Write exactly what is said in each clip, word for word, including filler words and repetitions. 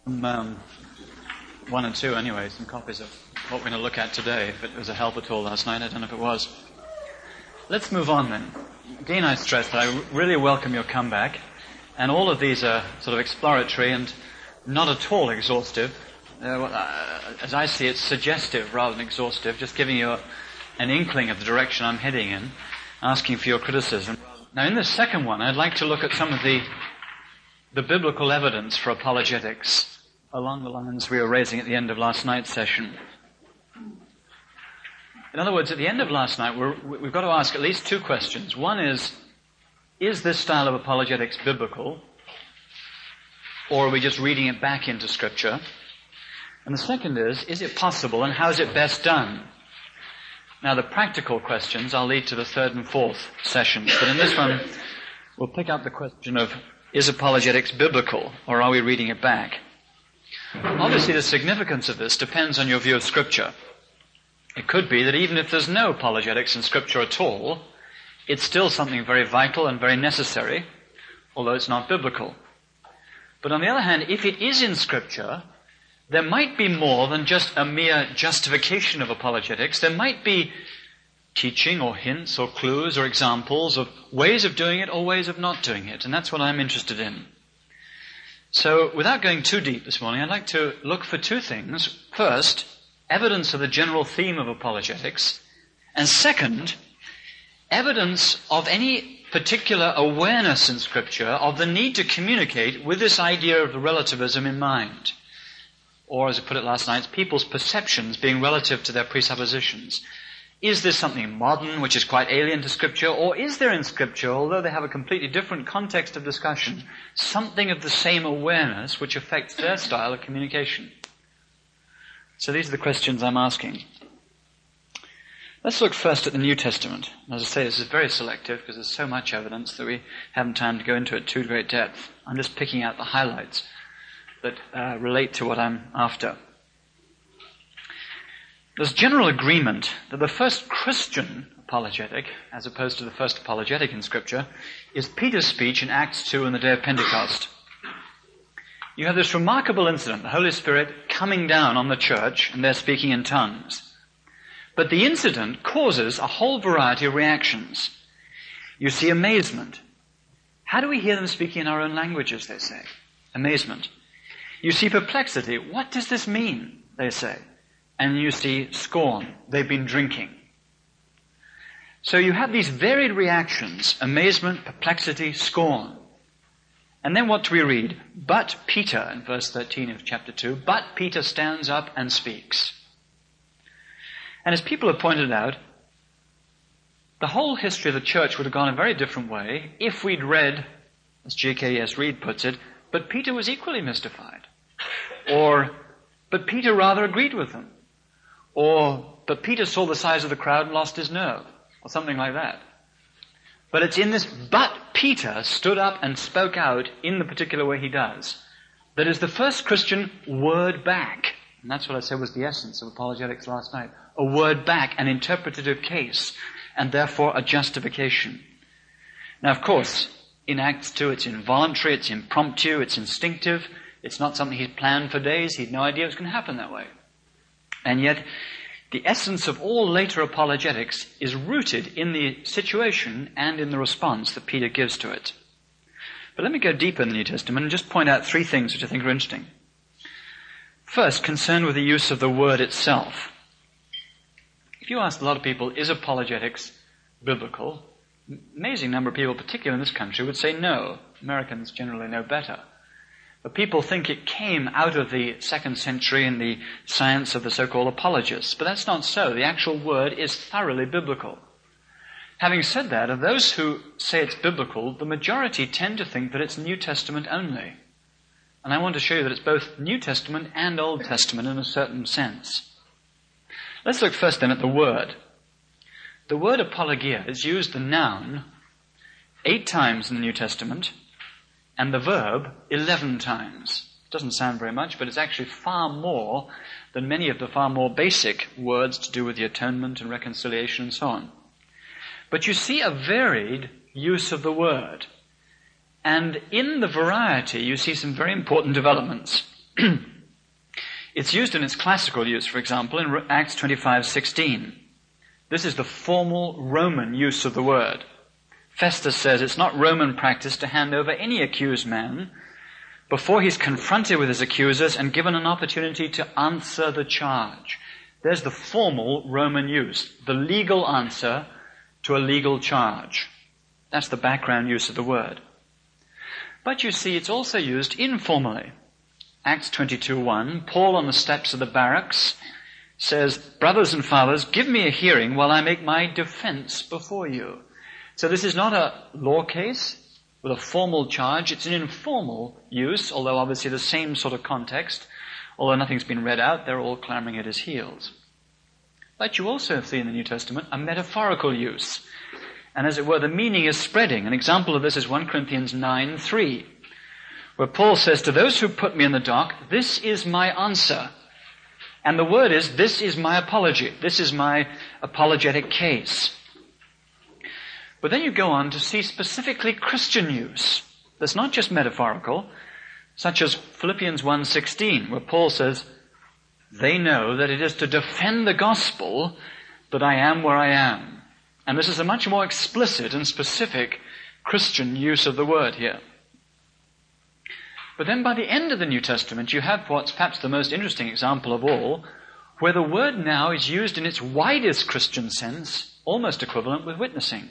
Um, one and two, anyway, some copies of what we're going to look at today. If it was a help at all last night, I don't know if it was. Let's move on then. Again, I stress that I really welcome your comeback, and all of these are sort of exploratory and not at all exhaustive. Uh, uh, as I see it, suggestive rather than exhaustive, just giving you a, an inkling of the direction I'm heading in, asking for your criticism. Now, in this second one, I'd like to look at some of the the biblical evidence for apologetics along the lines we were raising at the end of last night's session. In other words, at the end of last night, we're, we've got to ask at least two questions. One is, is this style of apologetics biblical? Or are we just reading it back into Scripture? And the second is, is it possible and how is it best done? Now, the practical questions I'll lead to the third and fourth sessions. But in this one, we'll pick up the question of, is apologetics biblical, or are we reading it back? Obviously, the significance of this depends on your view of Scripture. It could be that even if there's no apologetics in Scripture at all, it's still something very vital and very necessary, although it's not biblical. But on the other hand, if it is in Scripture, there might be more than just a mere justification of apologetics. There might be teaching or hints or clues or examples of ways of doing it or ways of not doing it. And that's what I'm interested in. So without going too deep this morning, I'd like to look for two things. First, evidence of the general theme of apologetics. And second, evidence of any particular awareness in Scripture of the need to communicate with this idea of relativism in mind. Or, as I put it last night, people's perceptions being relative to their presuppositions. Is this something modern, which is quite alien to Scripture, or is there in Scripture, although they have a completely different context of discussion, something of the same awareness which affects their style of communication? So these are the questions I'm asking. Let's look first at the New Testament. As I say, this is very selective because there's so much evidence that we haven't time to go into it too great depth. I'm just picking out the highlights that uh, relate to what I'm after. There's general agreement that the first Christian apologetic, as opposed to the first apologetic in Scripture, is Peter's speech in Acts two on the day of Pentecost. You have this remarkable incident, the Holy Spirit coming down on the church, and they're speaking in tongues. But the incident causes a whole variety of reactions. You see amazement. How do we hear them speaking in our own languages, they say? Amazement. You see perplexity. What does this mean, they say? And you see scorn. They've been drinking. So you have these varied reactions, amazement, perplexity, scorn. And then what do we read? But Peter, in verse thirteen of chapter two, but Peter stands up and speaks. And as people have pointed out, the whole history of the church would have gone a very different way if we'd read, as G K S Reed puts it, but Peter was equally mystified. Or, but Peter rather agreed with them. Or, but Peter saw the size of the crowd and lost his nerve. Or something like that. But it's in this, but Peter stood up and spoke out in the particular way he does, that is the first Christian word back. And that's what I said was the essence of apologetics last night. A word back, an interpretative case, and therefore a justification. Now, of course, in Acts two, it's involuntary, it's impromptu, it's instinctive. It's not something he'd planned for days. He had no idea it was going to happen that way. And yet, the essence of all later apologetics is rooted in the situation and in the response that Peter gives to it. But let me go deeper in the New Testament and just point out three things which I think are interesting. First, concerned with the use of the word itself. If you ask a lot of people, is apologetics biblical? Amazing number of people, particularly in this country, would say no. Americans generally know better. But people think it came out of the second century in the science of the so-called apologists. But that's not so. The actual word is thoroughly biblical. Having said that, of those who say it's biblical, the majority tend to think that it's New Testament only. And I want to show you that it's both New Testament and Old Testament in a certain sense. Let's look first then at the word. The word apologia is used, the noun, eight times in the New Testament, and the verb eleven times. It doesn't sound very much, but it's actually far more than many of the far more basic words to do with the atonement and reconciliation and so on. But you see a varied use of the word. And in the variety, you see some very important developments. It's used in its classical use, for example, in Acts twenty-five sixteen. This is the formal Roman use of the word. Festus says it's not Roman practice to hand over any accused man before he's confronted with his accusers and given an opportunity to answer the charge. There's the formal Roman use, the legal answer to a legal charge. That's the background use of the word. But you see, it's also used informally. Acts twenty-two one, Paul on the steps of the barracks says, "Brothers and fathers, give me a hearing while I make my defense before you." So this is not a law case with a formal charge. It's an informal use, although obviously the same sort of context. Although nothing's been read out, they're all clamoring at his heels. But you also see in the New Testament a metaphorical use. And as it were, the meaning is spreading. An example of this is First Corinthians nine three, where Paul says, "To those who put me in the dock, this is my answer." And the word is, this is my apology. This is my apologetic case. But then you go on to see specifically Christian use that's not just metaphorical, such as Philippians one sixteen, where Paul says, "They know that it is to defend the gospel that I am where I am." And this is a much more explicit and specific Christian use of the word here. But then by the end of the New Testament, you have what's perhaps the most interesting example of all, where the word now is used in its widest Christian sense, almost equivalent with witnessing.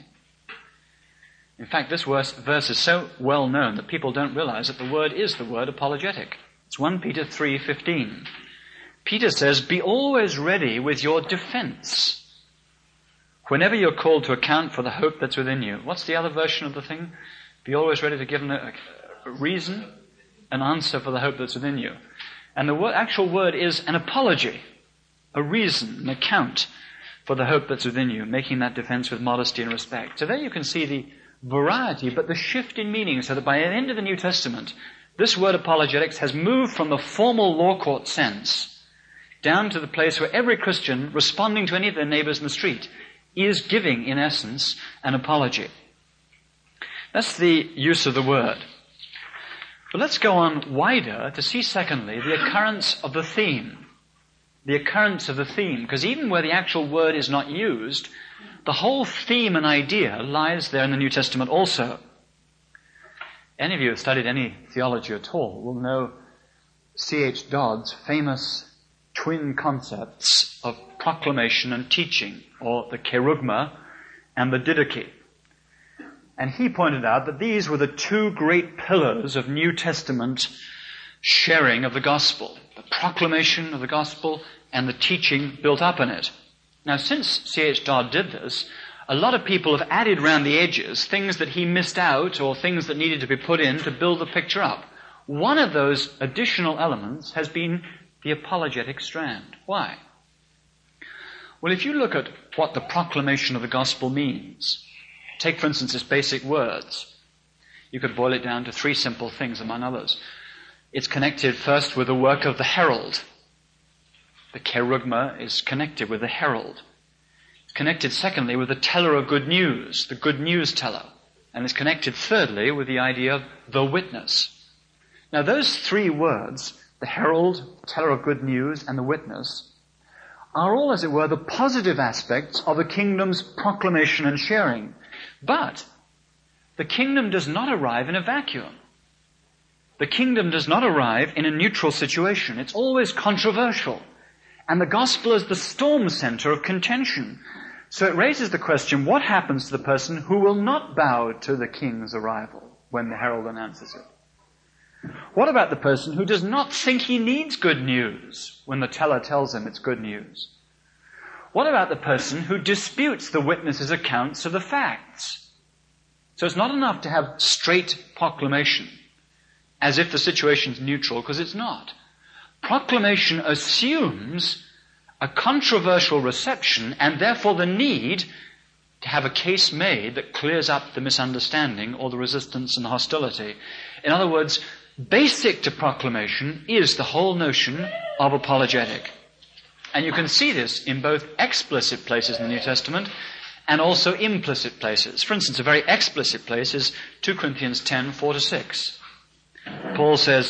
In fact, this verse is so well known that people don't realize that the word is the word apologetic. It's First Peter three fifteen. Peter says, "Be always ready with your defense whenever you're called to account for the hope that's within you." What's the other version of the thing? Be always ready to give a, a reason, an answer for the hope that's within you. And the word, actual word is an apology, a reason, an account for the hope that's within you, making that defense with modesty and respect. So there you can see the variety, but the shift in meaning, so that by the end of the New Testament, this word apologetics has moved from the formal law court sense down to the place where every Christian, responding to any of their neighbors in the street, is giving, in essence, an apology. That's the use of the word. But let's go on wider to see, secondly, the occurrence of the theme. The occurrence of the theme, because even where the actual word is not used, the whole theme and idea lies there in the New Testament also. Any of you who have studied any theology at all will know C H Dodd's famous twin concepts of proclamation and teaching, or the kerugma and the didache. And he pointed out that these were the two great pillars of New Testament sharing of the gospel. The proclamation of the gospel and the teaching built up in it. Now, since C H Dodd did this, a lot of people have added round the edges things that he missed out or things that needed to be put in to build the picture up. One of those additional elements has been the apologetic strand. Why? Well, if you look at what the proclamation of the gospel means, take, for instance, its basic words. You could boil it down to three simple things, among others. It's connected first with the work of the herald. The kerugma is connected with the herald. It's connected, secondly, with the teller of good news, the good news teller. And it's connected, thirdly, with the idea of the witness. Now, those three words, the herald, teller of good news, and the witness, are all, as it were, the positive aspects of the kingdom's proclamation and sharing. But the kingdom does not arrive in a vacuum. The kingdom does not arrive in a neutral situation. It's always controversial. And the gospel is the storm center of contention. So it raises the question, what happens to the person who will not bow to the king's arrival when the herald announces it? What about the person who does not think he needs good news when the teller tells him it's good news? What about the person who disputes the witness's accounts of the facts? So it's not enough to have straight proclamation, as if the situation's neutral, because it's not. Proclamation assumes a controversial reception and therefore the need to have a case made that clears up the misunderstanding or the resistance and the hostility. In other words, basic to proclamation is the whole notion of apologetic. And you can see this in both explicit places in the New Testament and also implicit places. For instance, a very explicit place is Second Corinthians ten, four to six. Paul says,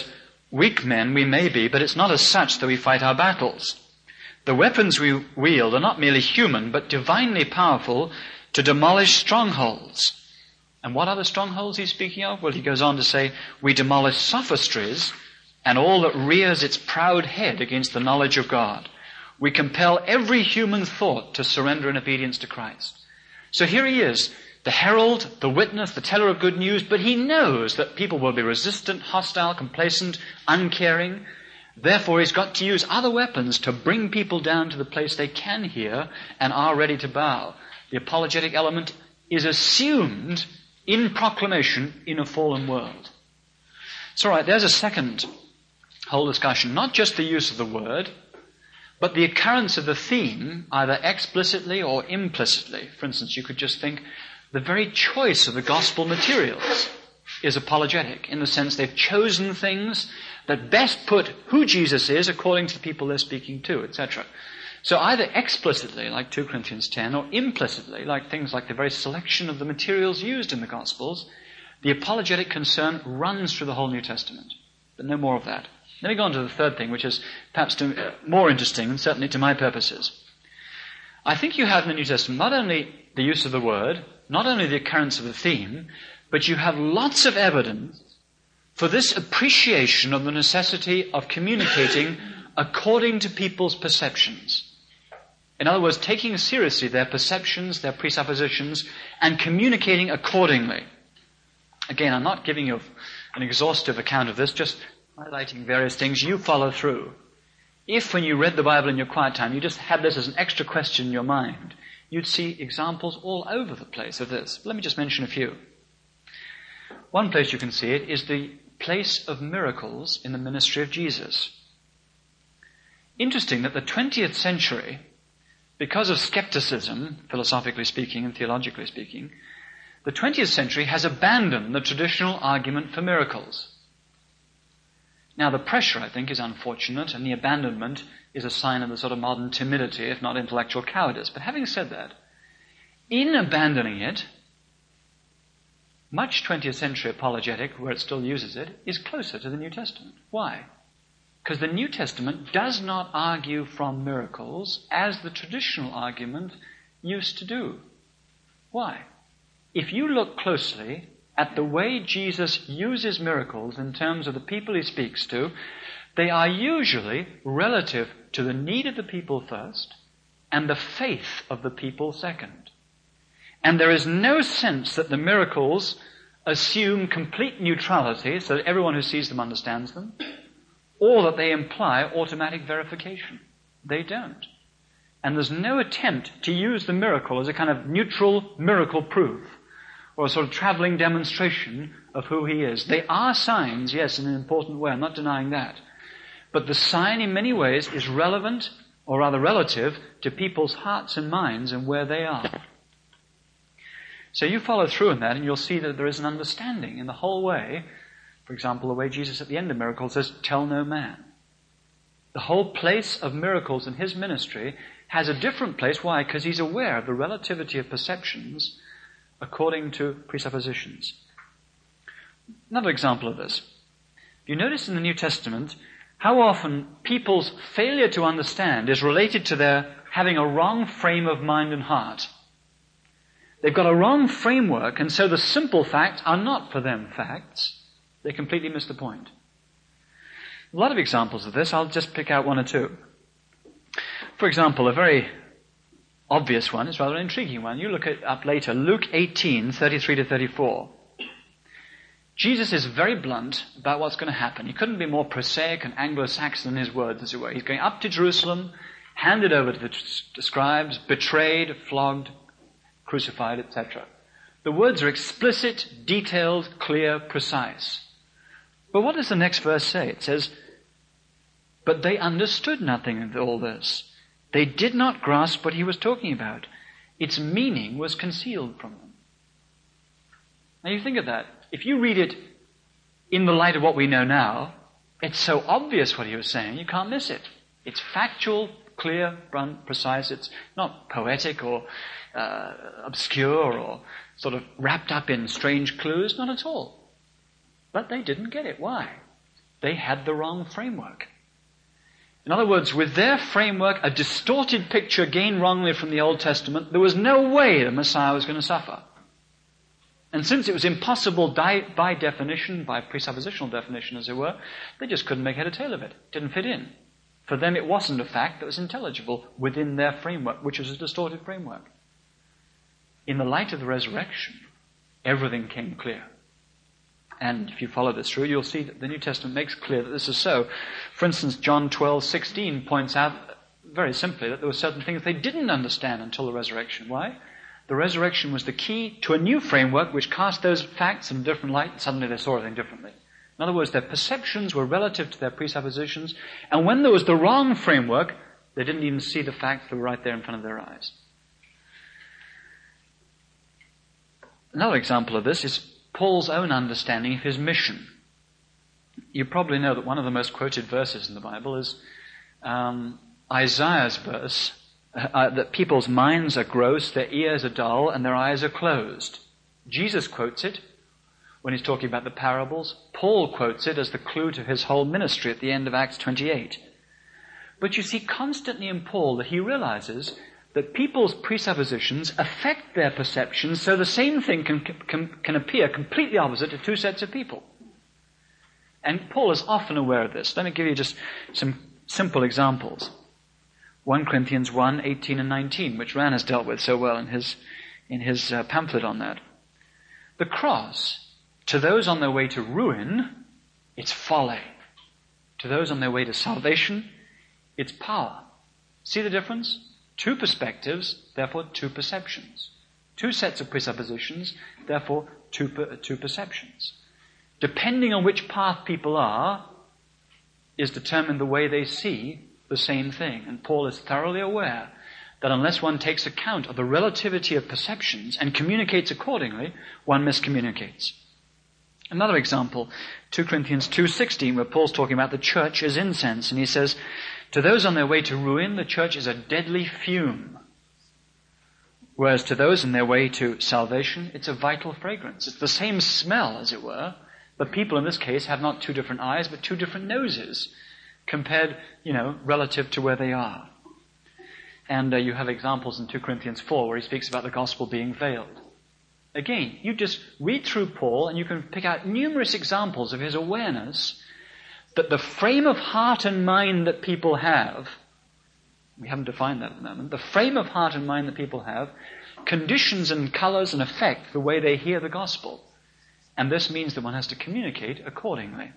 Weak men we may be, but it's not as such that we fight our battles. The weapons we wield are not merely human, but divinely powerful to demolish strongholds. And what are the strongholds he's speaking of? Well, he goes on to say, we demolish sophistries and all that rears its proud head against the knowledge of God. We compel every human thought to surrender in obedience to Christ. So here he is, the herald, the witness, the teller of good news, but he knows that people will be resistant, hostile, complacent, uncaring. Therefore, he's got to use other weapons to bring people down to the place they can hear and are ready to bow. The apologetic element is assumed in proclamation in a fallen world. So, all right, there's a second whole discussion. Not just the use of the word, but the occurrence of the theme, either explicitly or implicitly. For instance, you could just think the very choice of the gospel materials is apologetic, in the sense they've chosen things that best put who Jesus is according to the people they're speaking to, et cetera. So either explicitly, like two Corinthians ten, or implicitly, like things like the very selection of the materials used in the Gospels, the apologetic concern runs through the whole New Testament. But no more of that. Let me go on to the third thing, which is perhaps to, uh, more interesting, and certainly to my purposes. I think you have in the New Testament not only the use of the word, not only the occurrence of the theme, but you have lots of evidence for this appreciation of the necessity of communicating according to people's perceptions. In other words, taking seriously their perceptions, their presuppositions, and communicating accordingly. Again, I'm not giving you an exhaustive account of this, just highlighting various things. You follow through. If, when you read the Bible in your quiet time, you just had this as an extra question in your mind, you'd see examples all over the place of this. Let me just mention a few. One place you can see it is the place of miracles in the ministry of Jesus. Interesting that the twentieth century, because of skepticism, philosophically speaking and theologically speaking, the twentieth century has abandoned the traditional argument for miracles. Now, the pressure, I think, is unfortunate, and the abandonment is a sign of the sort of modern timidity, if not intellectual cowardice. But having said that, in abandoning it, much twentieth century apologetic, where it still uses it, is closer to the New Testament. Why? Because the New Testament does not argue from miracles as the traditional argument used to do. Why? If you look closely at the way Jesus uses miracles in terms of the people he speaks to, they are usually relative to the need of the people first and the faith of the people second. And there is no sense that the miracles assume complete neutrality so that everyone who sees them understands them, or that they imply automatic verification. They don't. And there's no attempt to use the miracle as a kind of neutral miracle proof, or a sort of traveling demonstration of who he is. They are signs, yes, in an important way, I'm not denying that. But the sign in many ways is relevant, or rather relative, to people's hearts and minds and where they are. So you follow through in that and you'll see that there is an understanding in the whole way. For example, the way Jesus at the end of miracles says, tell no man. The whole place of miracles in his ministry has a different place. Why? Because he's aware of the relativity of perceptions according to presuppositions. Another example of this. You notice in the New Testament how often people's failure to understand is related to their having a wrong frame of mind and heart. They've got a wrong framework, and so the simple facts are not for them facts. They completely miss the point. A lot of examples of this. I'll just pick out one or two. For example, a very obvious one is rather an intriguing one. You look it up later. Luke eighteen, thirty-three to thirty-four. Jesus is very blunt about what's going to happen. He couldn't be more prosaic and Anglo-Saxon in his words, as it were. He's going up to Jerusalem, handed over to the scribes, betrayed, flogged, crucified, et cetera. The words are explicit, detailed, clear, precise. But what does the next verse say? It says, but they understood nothing of all this. They did not grasp what he was talking about. Its meaning was concealed from them. Now you think of that. If you read it in the light of what we know now, it's so obvious what he was saying, you can't miss it. It's factual, clear, blunt, precise. It's not poetic or uh, obscure or sort of wrapped up in strange clues. Not at all. But they didn't get it. Why? They had the wrong framework. In other words, with their framework, a distorted picture gained wrongly from the Old Testament, there was no way the Messiah was going to suffer. And since it was impossible by definition, by presuppositional definition as it were, they just couldn't make head or tail of it. It didn't fit in. For them it wasn't a fact that was intelligible within their framework, which was a distorted framework. In the light of the resurrection, everything came clear. And if you follow this through, you'll see that the New Testament makes clear that this is so. For instance, John twelve sixteen points out very simply that there were certain things they didn't understand until the resurrection. Why? The resurrection was the key to a new framework which cast those facts in a different light, and suddenly they saw everything differently. In other words, their perceptions were relative to their presuppositions, and when there was the wrong framework, they didn't even see the facts that were right there in front of their eyes. Another example of this is Paul's own understanding of his mission. You probably know that one of the most quoted verses in the Bible is um, Isaiah's verse, uh, that people's minds are gross, their ears are dull, and their eyes are closed. Jesus quotes it when he's talking about the parables. Paul quotes it as the clue to his whole ministry at the end of Acts twenty-eight. But you see constantly in Paul that he realizes that people's presuppositions affect their perceptions, so the same thing can, can, can appear completely opposite to two sets of people. And Paul is often aware of this. Let me give you just some simple examples. First Corinthians one, eighteen and nineteen, which Ran has dealt with so well in his, in his uh, pamphlet on that. The cross, to those on their way to ruin, it's folly. To those on their way to salvation, it's power. See the difference? Two perspectives, therefore two perceptions. Two sets of presuppositions, therefore two, per, two perceptions. Depending on which path people are, is determined the way they see the same thing. And Paul is thoroughly aware that unless one takes account of the relativity of perceptions and communicates accordingly, one miscommunicates. Another example, Second Corinthians two sixteen, where Paul's talking about the church as incense, and he says, to those on their way to ruin, the church is a deadly fume. Whereas to those on their way to salvation, it's a vital fragrance. It's the same smell, as it were, but people in this case have not two different eyes, but two different noses, compared, you know, relative to where they are. And uh, you have examples in Second Corinthians four where he speaks about the gospel being veiled. Again, you just read through Paul and you can pick out numerous examples of his awareness that the frame of heart and mind that people have, we haven't defined that at the moment, the frame of heart and mind that people have conditions and colors and affect the way they hear the gospel. And this means that one has to communicate accordingly.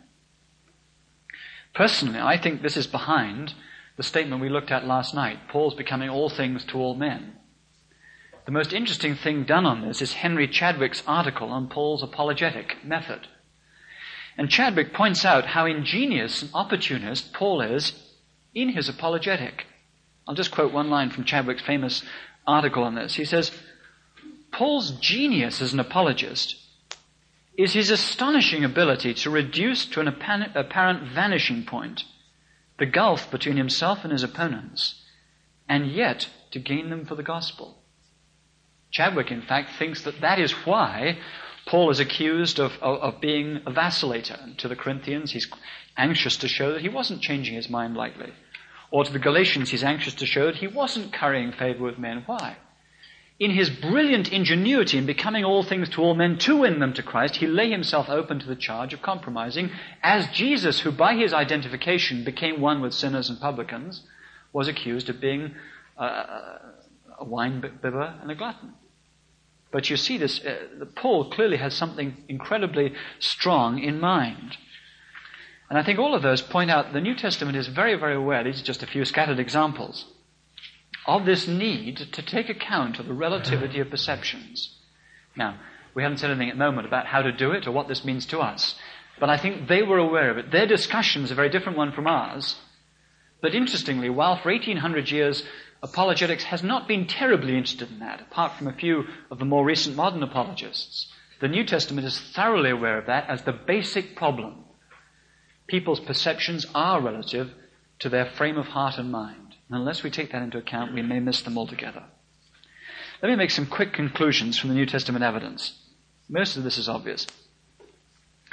Personally, I think this is behind the statement we looked at last night, Paul's becoming all things to all men. The most interesting thing done on this is Henry Chadwick's article on Paul's apologetic method. And Chadwick points out how ingenious and opportunist Paul is in his apologetic. I'll just quote one line from Chadwick's famous article on this. He says, Paul's genius as an apologist is his astonishing ability to reduce to an apparent vanishing point the gulf between himself and his opponents, and yet to gain them for the gospel. Chadwick, in fact, thinks that that is why Paul is accused of, of, of being a vacillator. And to the Corinthians, he's anxious to show that he wasn't changing his mind lightly. Or to the Galatians, he's anxious to show that he wasn't currying favor with men. Why? In his brilliant ingenuity in becoming all things to all men to win them to Christ, he lay himself open to the charge of compromising, as Jesus, who by his identification became one with sinners and publicans, was accused of being a, a wine bibber and a glutton. But you see this, uh, Paul clearly has something incredibly strong in mind. And I think all of those point out the New Testament is very, very aware, these are just a few scattered examples, of this need to take account of the relativity of perceptions. Now, we haven't said anything at the moment about how to do it or what this means to us, but I think they were aware of it. Their discussion is a very different one from ours. But interestingly, while for eighteen hundred years apologetics has not been terribly interested in that, apart from a few of the more recent modern apologists, the New Testament is thoroughly aware of that as the basic problem. People's perceptions are relative to their frame of heart and mind. And unless we take that into account, we may miss them altogether. Let me make some quick conclusions from the New Testament evidence. Most of this is obvious.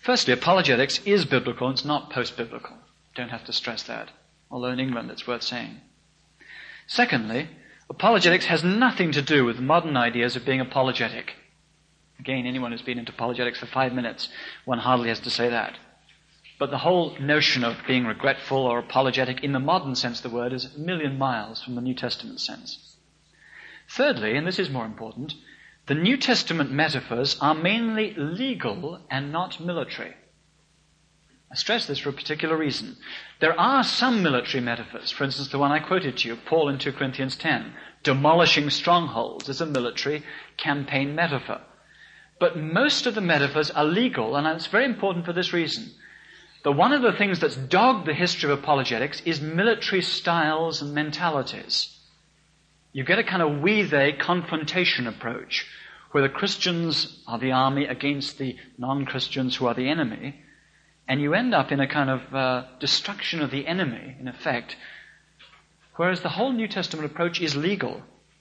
Firstly, apologetics is biblical, and it's not post-biblical. Don't have to stress that. Although in England it's worth saying. Secondly, apologetics has nothing to do with modern ideas of being apologetic. Again, anyone who's been into apologetics for five minutes, one hardly has to say that. But the whole notion of being regretful or apologetic in the modern sense of the word is a million miles from the New Testament sense. Thirdly, and this is more important, the New Testament metaphors are mainly legal and not military. I stress this for a particular reason. There are some military metaphors. For instance, the one I quoted to you, Paul in two Corinthians ten, demolishing strongholds is a military campaign metaphor. But most of the metaphors are legal, and it's very important for this reason. That one of the things that's dogged the history of apologetics is military styles and mentalities. You get a kind of we-they confrontation approach, where the Christians are the army against the non-Christians who are the enemy, and you end up in a kind of uh, destruction of the enemy, in effect, whereas the whole New Testament approach is legal.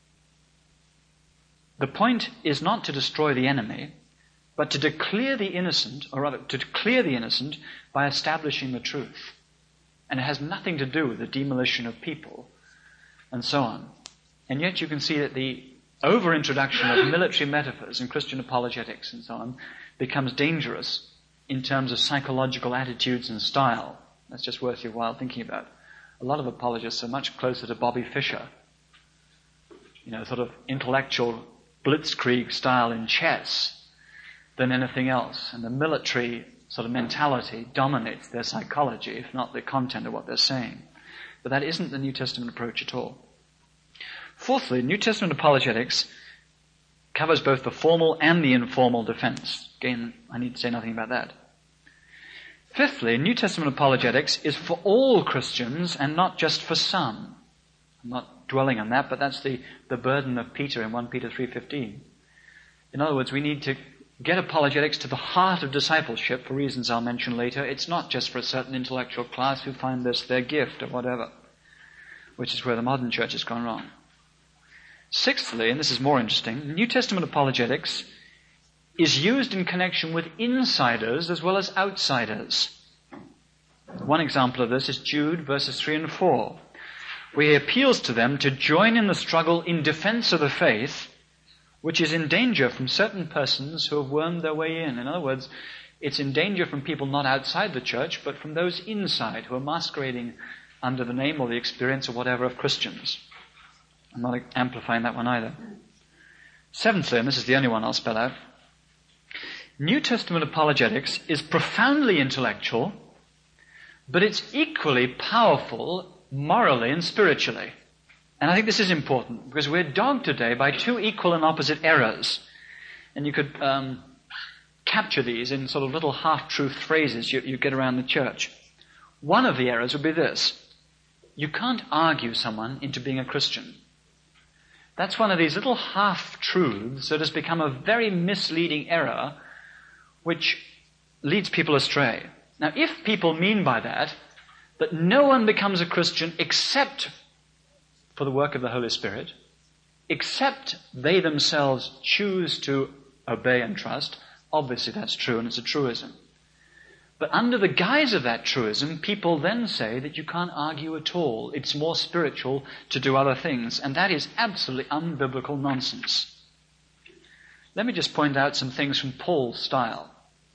The point is not to destroy the enemy, but to declare the innocent, or rather, to clear the innocent by establishing the truth. And it has nothing to do with the demolition of people, and so on. And yet you can see that the over-introduction of military metaphors in Christian apologetics and so on becomes dangerous in terms of psychological attitudes and style. That's just worth your while thinking about. A lot of apologists are much closer to Bobby Fischer, you know, sort of intellectual blitzkrieg style in chess than anything else. And the military sort of mentality dominates their psychology, if not the content of what they're saying. But that isn't the New Testament approach at all. Fourthly, New Testament apologetics covers both the formal and the informal defense. Again, I need to say nothing about that. Fifthly, New Testament apologetics is for all Christians and not just for some. I'm not dwelling on that, but that's the, the burden of Peter in First Peter three fifteen. In other words, we need to get apologetics to the heart of discipleship for reasons I'll mention later. It's not just for a certain intellectual class who find this their gift or whatever, which is where the modern church has gone wrong. Sixthly, and this is more interesting, New Testament apologetics is used in connection with insiders as well as outsiders. One example of this is Jude verses three and four, where he appeals to them to join in the struggle in defense of the faith, which is in danger from certain persons who have wormed their way in. In other words, it's in danger from people not outside the church, but from those inside who are masquerading under the name or the experience or whatever of Christians. I'm not amplifying that one either. Seventhly, and this is the only one I'll spell out, New Testament apologetics is profoundly intellectual, but it's equally powerful morally and spiritually. And I think this is important, because we're dogged today by two equal and opposite errors. And you could um, capture these in sort of little half-truth phrases you, you get around the church. One of the errors would be this: you can't argue someone into being a Christian. That's one of these little half-truths that has become a very misleading error, which leads people astray. Now, if people mean by that that no one becomes a Christian except for the work of the Holy Spirit, except they themselves choose to obey and trust, obviously that's true, and it's a truism. But under the guise of that truism, people then say that you can't argue at all. It's more spiritual to do other things. And that is absolutely unbiblical nonsense. Let me just point out some things from Paul's style.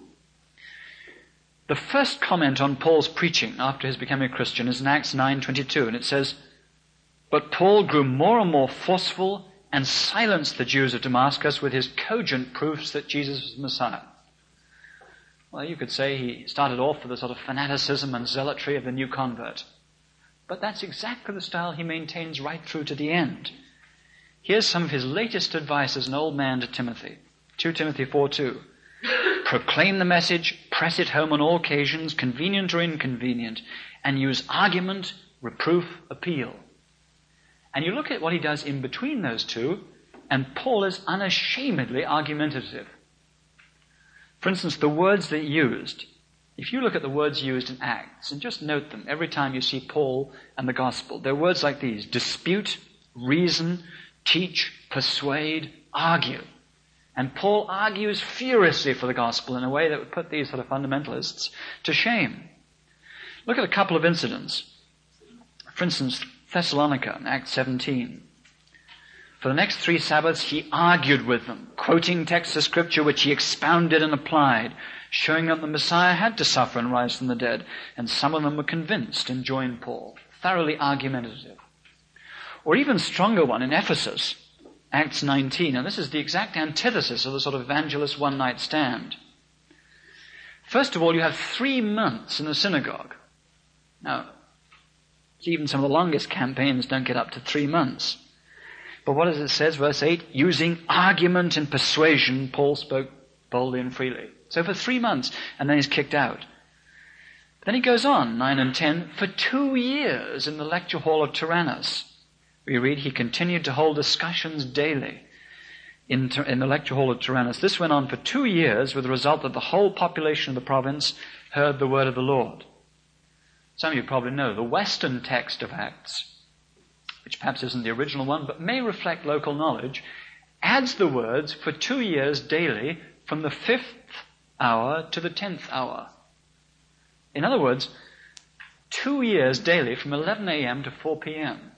The first comment on Paul's preaching after his becoming a Christian is in Acts nine twenty-two, and it says, "But Paul grew more and more forceful and silenced the Jews of Damascus with his cogent proofs that Jesus was the Messiah." Well, you could say he started off with a sort of fanaticism and zealotry of the new convert. But that's exactly the style he maintains right through to the end. Here's some of his latest advice as an old man to Timothy. Second Timothy four two. "Proclaim the message, press it home on all occasions, convenient or inconvenient, and use argument, reproof, appeal." And you look at what he does in between those two, and Paul is unashamedly argumentative. For instance, the words that he used. If you look at the words used in Acts, and just note them every time you see Paul and the gospel, they're words like these: dispute, reason, teach, persuade, argue. And Paul argues furiously for the gospel in a way that would put these sort of fundamentalists to shame. Look at a couple of incidents. For instance, Thessalonica, Acts seventeen. For the next three Sabbaths he argued with them, quoting texts of scripture which he expounded and applied, showing that the Messiah had to suffer and rise from the dead, and some of them were convinced and joined Paul. Thoroughly argumentative. Or even stronger one in Ephesus, Acts nineteen, and this is the exact antithesis of the sort of evangelist one-night stand. First of all, you have three months in the synagogue. Now, even some of the longest campaigns don't get up to three months. But what does it say? Verse eight, using argument and persuasion, Paul spoke boldly and freely. So for three months, and then he's kicked out. Then he goes on, nine and ten, for two years in the lecture hall of Tyrannus. We read he continued to hold discussions daily in, in the lecture hall of Tyrannus. This went on for two years with the result that the whole population of the province heard the word of the Lord. Some of you probably know the Western text of Acts, which perhaps isn't the original one, but may reflect local knowledge, adds the words for two years daily from the fifth hour to the tenth hour. In other words, two years daily from eleven a.m. to four p.m.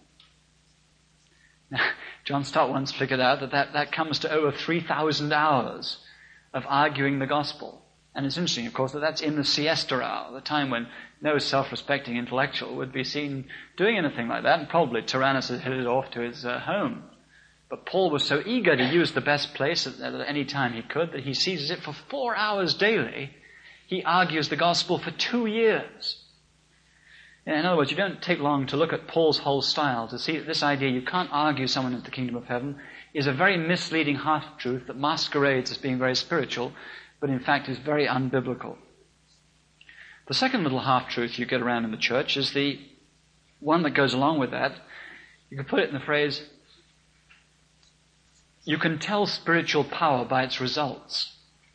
Now, John Stott once figured out that that, that comes to over three thousand hours of arguing the gospel. And it's interesting, of course, that that's in the siesta hour, the time when no self-respecting intellectual would be seen doing anything like that, and probably Tyrannus had headed off to his uh, home. But Paul was so eager to use the best place at, at any time he could that he seizes it for four hours daily. He argues the gospel for two years. In other words, you don't take long to look at Paul's whole style to see that this idea you can't argue someone into the kingdom of heaven is a very misleading half-truth that masquerades as being very spiritual, but in fact is very unbiblical. The second little half-truth you get around in the church is the one that goes along with that. You can put it in the phrase, you can tell spiritual power by its results.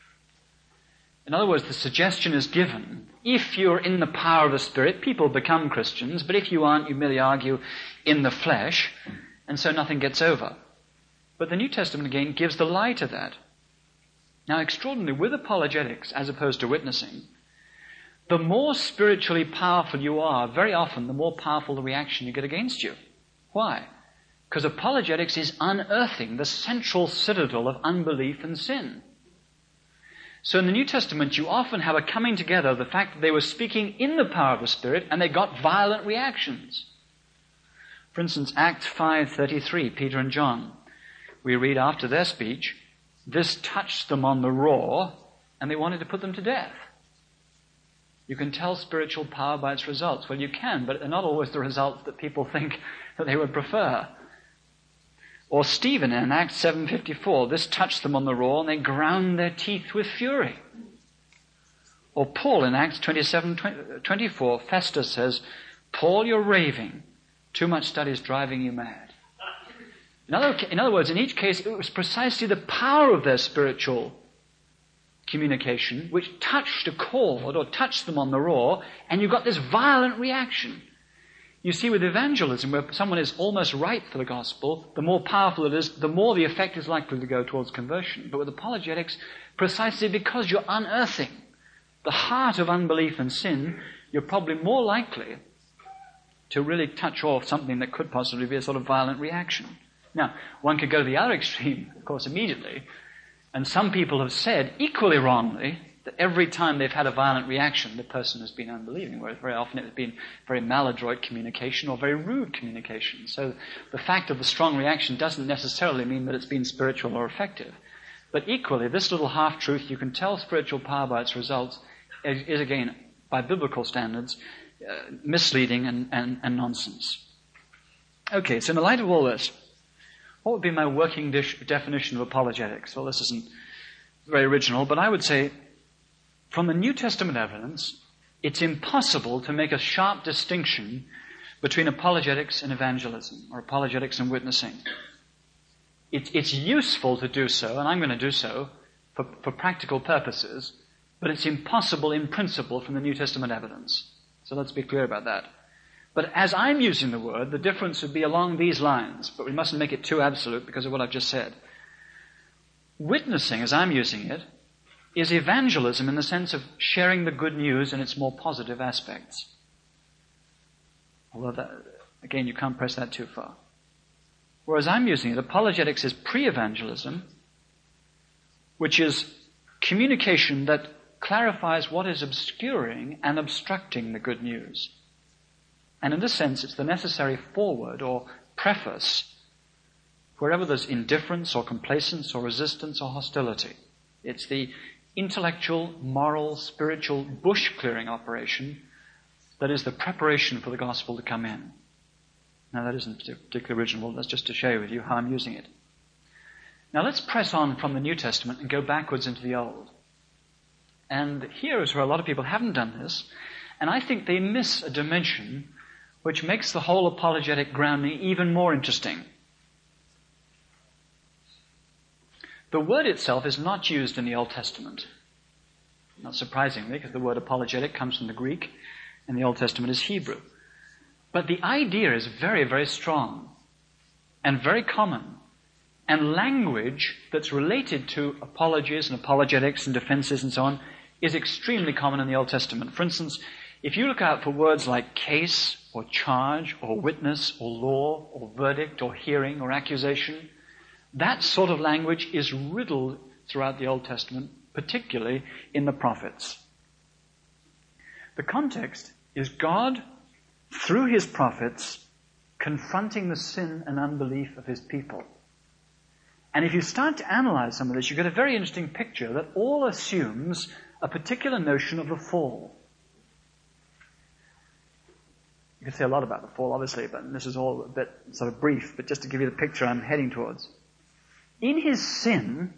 In other words, the suggestion is given, if you're in the power of the Spirit, people become Christians, but if you aren't, you merely argue in the flesh, and so nothing gets over. But the New Testament again gives the lie to that. Now, extraordinarily, with apologetics as opposed to witnessing, the more spiritually powerful you are, very often the more powerful the reaction you get against you. Why? Because apologetics is unearthing the central citadel of unbelief and sin. So in the New Testament, you often have a coming together of the fact that they were speaking in the power of the Spirit and they got violent reactions. For instance, Acts five thirty-three, Peter and John. We read after their speech, this touched them on the raw and they wanted to put them to death. You can tell spiritual power by its results. Well, you can, but they're not always the results that people think that they would prefer. Or Stephen in Acts seven fifty-four, this touched them on the raw and they ground their teeth with fury. Or Paul in Acts twenty-seven twenty-four, Festus says, Paul, you're raving. Too much study is driving you mad. In other, in other words, in each case, it was precisely the power of their spiritual communication which touched a chord or touched them on the raw, and you got this violent reaction. You see, with evangelism, where someone is almost ripe for the gospel, the more powerful it is, the more the effect is likely to go towards conversion. But with apologetics, precisely because you're unearthing the heart of unbelief and sin, you're probably more likely to really touch off something that could possibly be a sort of violent reaction. Now, one could go to the other extreme, of course, immediately, and some people have said, equally wrongly, that every time they've had a violent reaction, the person has been unbelieving, whereas very often it has been very maladroit communication or very rude communication. So the fact of the strong reaction doesn't necessarily mean that it's been spiritual or effective. But equally, this little half-truth, you can tell spiritual power by its results, is, is again, by biblical standards, uh, misleading and, and, and nonsense. Okay, so in the light of all this, what would be my working dish, definition of apologetics? Well, this isn't very original, but I would say, from the New Testament evidence, it's impossible to make a sharp distinction between apologetics and evangelism, or apologetics and witnessing. It, it's useful to do so, and I'm going to do so for, for practical purposes, but it's impossible in principle from the New Testament evidence. So let's be clear about that. But as I'm using the word, the difference would be along these lines, but we mustn't make it too absolute because of what I've just said. Witnessing, as I'm using it, is evangelism in the sense of sharing the good news in its more positive aspects. Although, that, again, you can't press that too far. Whereas I'm using it, apologetics is pre-evangelism, which is communication that clarifies what is obscuring and obstructing the good news. And in this sense, it's the necessary foreword or preface wherever there's indifference or complacence or resistance or hostility. It's the intellectual, moral, spiritual bush-clearing operation that is the preparation for the gospel to come in. Now, that isn't particularly original. That's just to share with you how I'm using it. Now, let's press on from the New Testament and go backwards into the Old. And here is where a lot of people haven't done this, and I think they miss a dimension which makes the whole apologetic grounding even more interesting. The word itself is not used in the Old Testament. Not surprisingly, because the word apologetic comes from the Greek, and the Old Testament is Hebrew. But the idea is very, very strong, and very common. And language that's related to apologies and apologetics and defenses and so on is extremely common in the Old Testament. For instance, if you look out for words like case, or charge, or witness, or law, or verdict, or hearing, or accusation, that sort of language is riddled throughout the Old Testament, particularly in the prophets. The context is God, through his prophets, confronting the sin and unbelief of his people. And if you start to analyze some of this, you get a very interesting picture that all assumes a particular notion of the fall. You can say a lot about the fall, obviously, but this is all a bit sort of brief, but just to give you the picture I'm heading towards. In his sin,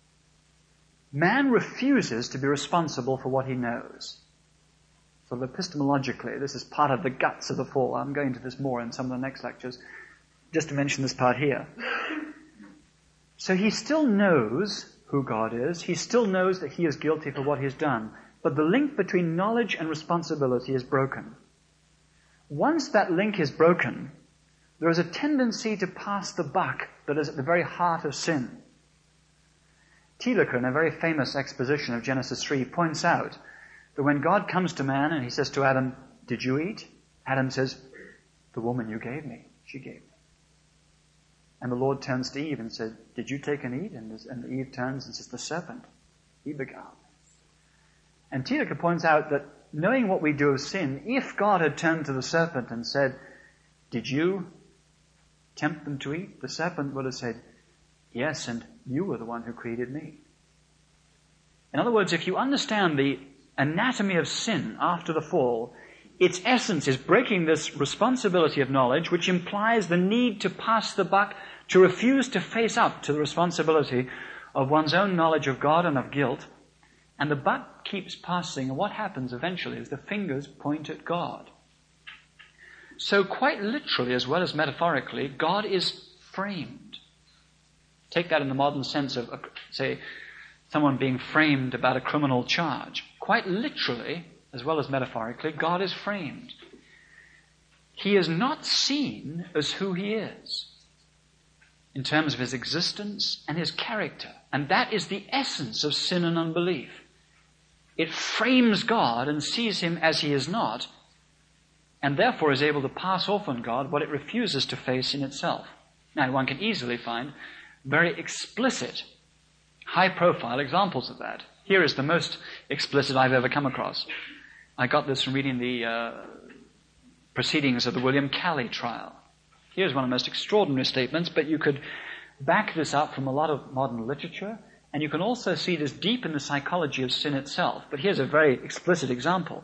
man refuses to be responsible for what he knows. So epistemologically, this is part of the guts of the fall. I'm going into this more in some of the next lectures, just to mention this part here. So he still knows who God is. He still knows that he is guilty for what he's done. But the link between knowledge and responsibility is broken. Once that link is broken, there is a tendency to pass the buck that is at the very heart of sin. Thielicke, in a very famous exposition of Genesis three, points out that when God comes to man and he says to Adam, "Did you eat?" Adam says, "The woman you gave me, she gave me." And the Lord turns to Eve and said, "Did you take and eat?" And, this, and Eve turns and says, "The serpent, he beguiled." And Thielicke points out that knowing what we do of sin, if God had turned to the serpent and said, "Did you tempt them to eat?" the serpent would have said, "Yes, and you were the one who created me." In other words, if you understand the anatomy of sin after the fall, its essence is breaking this responsibility of knowledge, which implies the need to pass the buck, to refuse to face up to the responsibility of one's own knowledge of God and of guilt. And the buck keeps passing, and what happens eventually is the fingers point at God. So quite literally as well as metaphorically, God is framed. Take that in the modern sense of, say, someone being framed about a criminal charge. Quite literally, as well as metaphorically, God is framed. He is not seen as who he is in terms of his existence and his character. And that is the essence of sin and unbelief. It frames God and sees him as he is not, and therefore is able to pass off on God what it refuses to face in itself. Now, one can easily find very explicit, high-profile examples of that. Here is the most explicit I've ever come across. I got this from reading the uh, proceedings of the William Calley trial. Here's one of the most extraordinary statements, but you could back this up from a lot of modern literature, and you can also see this deep in the psychology of sin itself. But here's a very explicit example.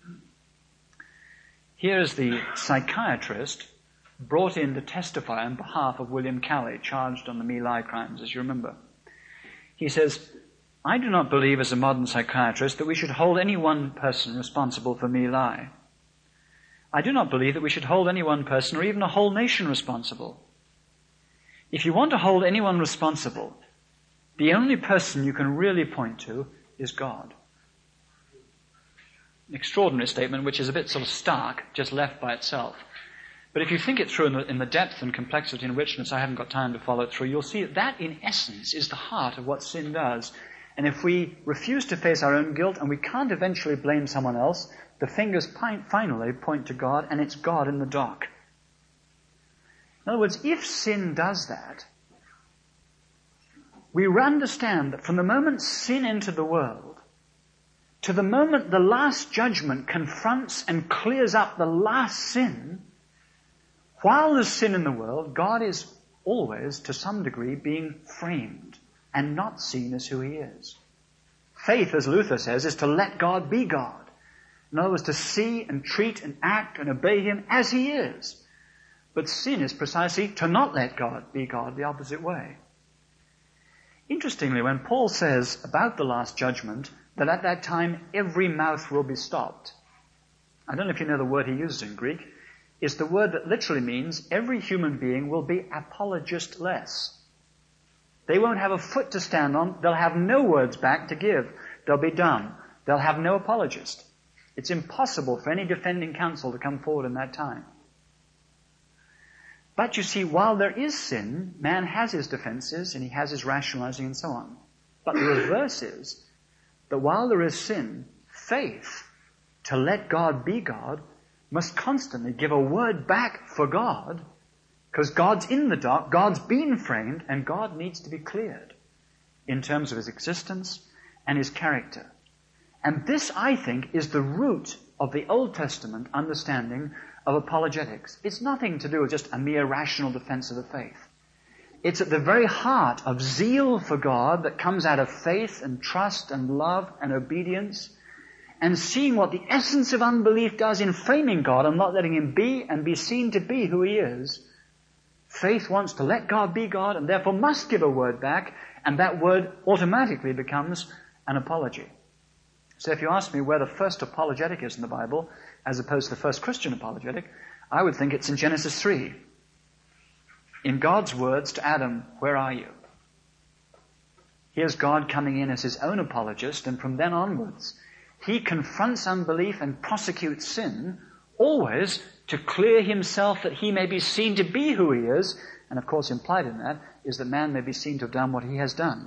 Here's the psychiatrist brought in to testify on behalf of William Calley, charged on the My Lai crimes, as you remember. He says, "I do not believe as a modern psychiatrist that we should hold any one person responsible for My Lai. I do not believe that we should hold any one person or even a whole nation responsible. If you want to hold anyone responsible, the only person you can really point to is God." An extraordinary statement which is a bit sort of stark, just left by itself. But if you think it through in the, in the depth and complexity and richness, I haven't got time to follow it through, you'll see that that in essence is the heart of what sin does. And if we refuse to face our own guilt and we can't eventually blame someone else, the fingers pi- finally point to God, and it's God in the dock. In other words, if sin does that, we understand that from the moment sin entered the world, to the moment the last judgment confronts and clears up the last sin, while there's sin in the world, God is always, to some degree, being framed and not seen as who he is. Faith, as Luther says, is to let God be God. In other words, to see and treat and act and obey him as he is. But sin is precisely to not let God be God the opposite way. Interestingly, when Paul says about the last judgment that at that time every mouth will be stopped, I don't know if you know the word he uses in Greek, is the word that literally means every human being will be apologistless. They won't have a foot to stand on. They'll have no words back to give. They'll be dumb. They'll have no apologist. It's impossible for any defending counsel to come forward in that time. But you see, while there is sin, man has his defenses and he has his rationalizing and so on. But the reverse is that while there is sin, faith, to let God be God, must constantly give a word back for God, because God's in the dark, God's been framed, and God needs to be cleared in terms of his existence and his character. And this, I think, is the root of the Old Testament understanding of apologetics. It's nothing to do with just a mere rational defense of the faith. It's at the very heart of zeal for God that comes out of faith and trust and love and obedience, and seeing what the essence of unbelief does in framing God and not letting him be and be seen to be who he is. Faith wants to let God be God and therefore must give a word back, and that word automatically becomes an apology. So if you ask me where the first apologetic is in the Bible, as opposed to the first Christian apologetic, I would think it's in Genesis three. In God's words to Adam, "Where are you?" Here's God coming in as his own apologist, and from then onwards, he confronts unbelief and prosecutes sin, always to clear himself that he may be seen to be who he is, and of course implied in that is that man may be seen to have done what he has done.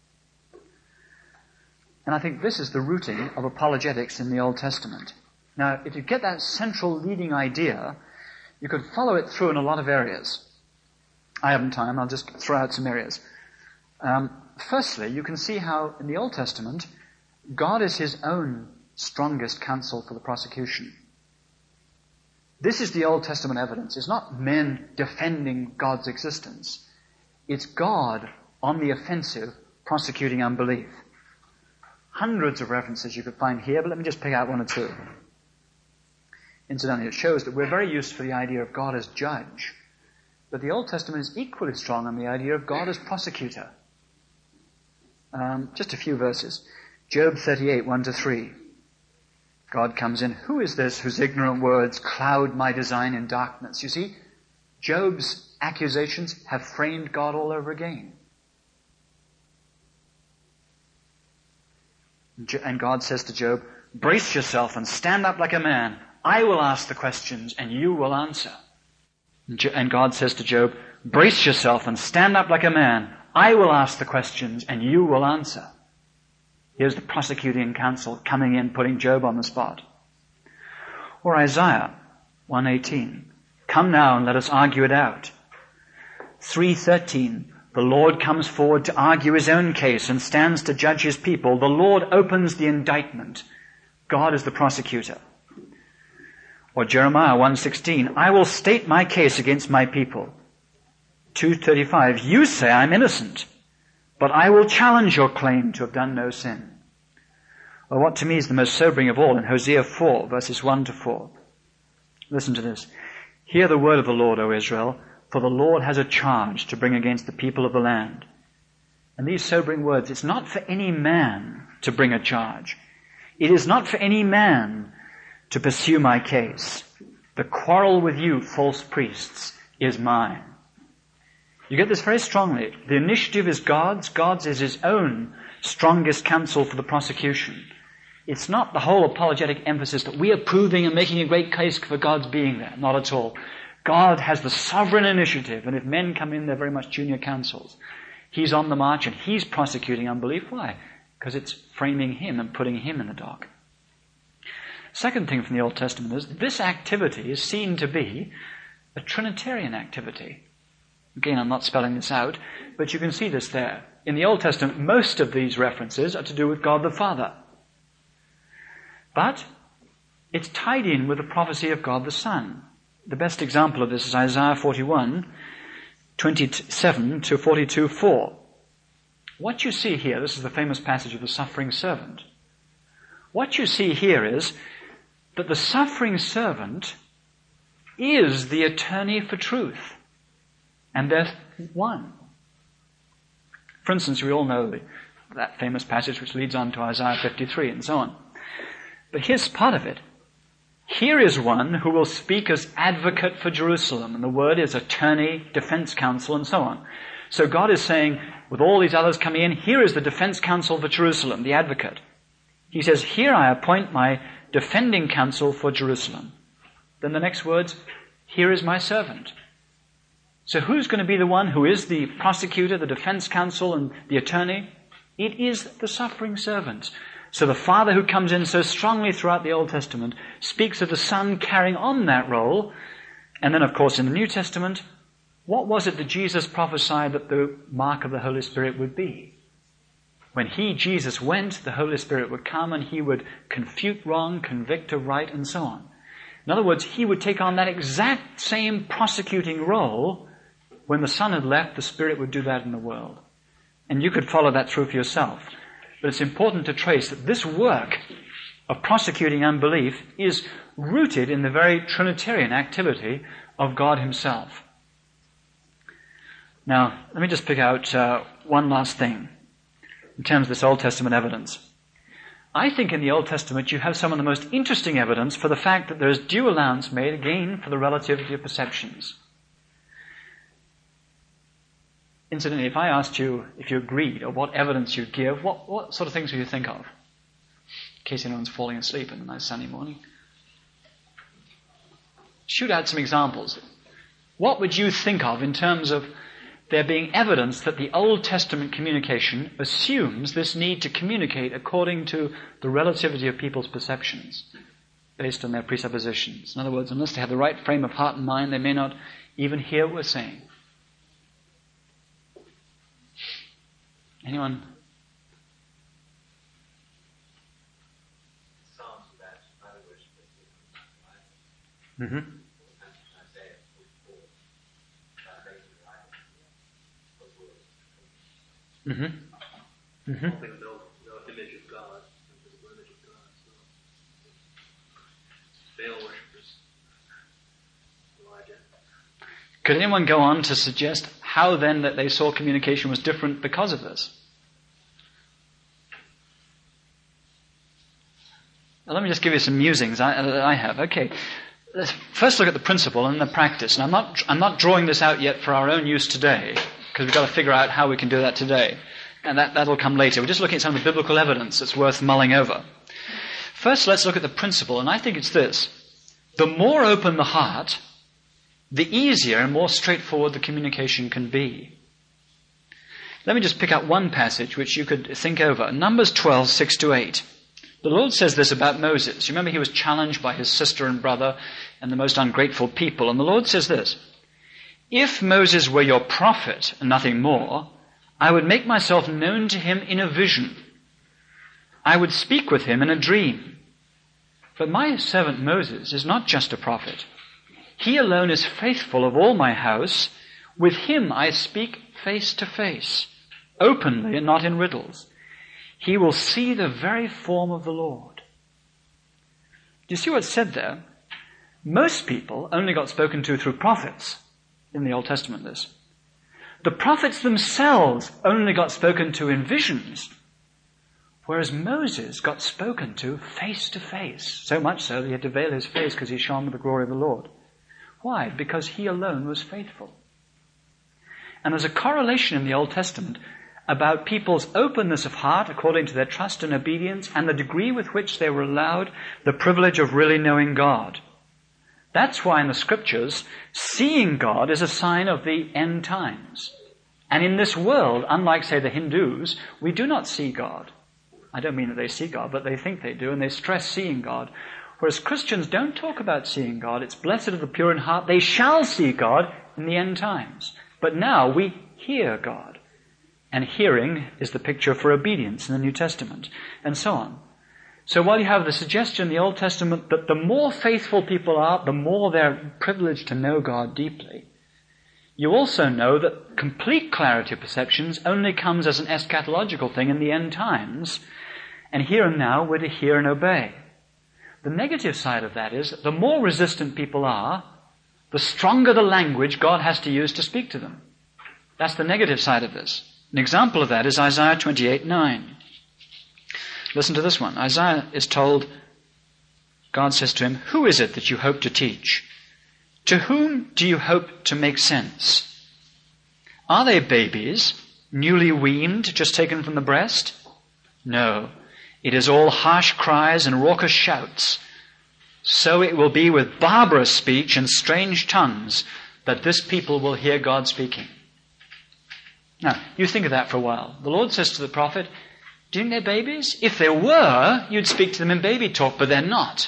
And I think this is the rooting of apologetics in the Old Testament. Now, if you get that central leading idea, you could follow it through in a lot of areas. I haven't time, I'll just throw out some areas. Um, firstly, you can see how in the Old Testament, God is his own strongest counsel for the prosecution. This is the Old Testament evidence. It's not men defending God's existence. It's God on the offensive prosecuting unbelief. Hundreds of references you could find here, but let me just pick out one or two. Incidentally, it shows that we're very used to the idea of God as judge, but the Old Testament is equally strong on the idea of God as prosecutor. Um, just a few verses. Job thirty-eight, one to three. God comes in. Who is this whose ignorant words cloud my design in darkness? You see, Job's accusations have framed God all over again. And God says to Job, brace yourself and stand up like a man. I will ask the questions and you will answer. And God says to Job, brace yourself and stand up like a man. I will ask the questions and you will answer. Here's the prosecuting counsel coming in, putting Job on the spot. Or Isaiah one eighteen. Come now and let us argue it out. three thirteen. The Lord comes forward to argue his own case and stands to judge his people. The Lord opens the indictment. God is the prosecutor. Or Jeremiah one sixteen. I will state my case against my people. two thirty-five. You say I'm innocent, but I will challenge your claim to have done no sin. Or what to me is the most sobering of all in Hosea four, verses one to four. Listen to this. Hear the word of the Lord, O Israel, for the Lord has a charge to bring against the people of the land. And these sobering words, it's not for any man to bring a charge. It is not for any man to pursue my case. The quarrel with you, false priests, is mine. You get this very strongly. The initiative is God's. God's is his own strongest counsel for the prosecution. It's not the whole apologetic emphasis that we are proving and making a great case for God's being there. Not at all. God has the sovereign initiative, and if men come in, they're very much junior counsels. He's on the march and he's prosecuting unbelief. Why? Because it's framing him and putting him in the dock. Second thing from the Old Testament is this activity is seen to be a Trinitarian activity. Again, I'm not spelling this out, but you can see this there. In the Old Testament, most of these references are to do with God the Father. But it's tied in with the prophecy of God the Son. The best example of this is Isaiah forty-one, twenty-seven to forty-two, four. What you see here, this is the famous passage of the suffering servant. What you see here is that the suffering servant is the attorney for truth. And they're one. For instance, we all know the, that famous passage which leads on to Isaiah fifty-three and so on. But here's part of it. Here is one who will speak as advocate for Jerusalem, and the word is attorney, defense counsel, and so on. So God is saying, with all these others coming in, here is the defense counsel for Jerusalem, the advocate. He says, here I appoint my defending counsel for Jerusalem. Then the next words, here is my servant. So who's going to be the one who is the prosecutor, the defense counsel, and the attorney? It is the suffering servant. So the Father who comes in so strongly throughout the Old Testament speaks of the Son carrying on that role. And then, of course, in the New Testament, what was it that Jesus prophesied that the mark of the Holy Spirit would be? When he, Jesus, went, the Holy Spirit would come and he would confute wrong, convict of right, and so on. In other words, he would take on that exact same prosecuting role. When the Son had left, the Spirit would do that in the world. And you could follow that through for yourself. But it's important to trace that this work of prosecuting unbelief is rooted in the very Trinitarian activity of God himself. Now, let me just pick out uh, one last thing in terms of this Old Testament evidence. I think in the Old Testament you have some of the most interesting evidence for the fact that there is due allowance made, again, for the relativity of perceptions. Incidentally, if I asked you if you agreed or what evidence you'd give, what, what sort of things would you think of? In case anyone's falling asleep on a nice sunny morning. Shoot out some examples. What would you think of in terms of there being evidence that the Old Testament communication assumes this need to communicate according to the relativity of people's perceptions, based on their presuppositions? In other words, unless they have the right frame of heart and mind, they may not even hear what we're saying. Anyone? Psalms about idol worship. Mm-hmm. Mm-hmm. Mm-hmm. No, no image of God, no image of God. So Baal worshippers. Elijah. Could anyone go on to suggest how then that they saw communication was different because of this? Now, let me just give you some musings I, that I have. Okay, let's first look at the principle and the practice. And I'm not, I'm not drawing this out yet for our own use today, because we've got to figure out how we can do that today. And that, that'll come later. We're just looking at some of the biblical evidence that's worth mulling over. First, let's look at the principle, and I think it's this. The more open the heart, the easier and more straightforward the communication can be. Let me just pick out one passage which you could think over. Numbers twelve, six to eight. The Lord says this about Moses. You remember he was challenged by his sister and brother and the most ungrateful people. And the Lord says this, "If Moses were your prophet and nothing more, I would make myself known to him in a vision. I would speak with him in a dream. But my servant Moses is not just a prophet. He alone is faithful of all my house. With him I speak face to face, openly and not in riddles. He will see the very form of the Lord." Do you see what's said there? Most people only got spoken to through prophets in the Old Testament, this. The prophets themselves only got spoken to in visions, whereas Moses got spoken to face to face, so much so that he had to veil his face because he shone with the glory of the Lord. Why? Because he alone was faithful. And there's a correlation in the Old Testament about people's openness of heart according to their trust and obedience and the degree with which they were allowed the privilege of really knowing God. That's why in the scriptures, seeing God is a sign of the end times. And in this world, unlike, say, the Hindus, we do not see God. I don't mean that they see God, but they think they do, and they stress seeing God. Whereas Christians don't talk about seeing God. It's blessed are the pure in heart. They shall see God in the end times. But now we hear God. And hearing is the picture for obedience in the New Testament, and so on. So while you have the suggestion in the Old Testament that the more faithful people are, the more they're privileged to know God deeply, you also know that complete clarity of perceptions only comes as an eschatological thing in the end times, and here and now we're to hear and obey. The negative side of that is that the more resistant people are, the stronger the language God has to use to speak to them. That's the negative side of this. An example of that is Isaiah twenty-eight nine. Listen to this one. Isaiah is told, God says to him, "Who is it that you hope to teach? To whom do you hope to make sense? Are they babies, newly weaned, just taken from the breast? No, it is all harsh cries and raucous shouts. So it will be with barbarous speech and strange tongues that this people will hear God speaking." Now, you think of that for a while. The Lord says to the prophet, do you think they're babies? If they were, you'd speak to them in baby talk, but they're not.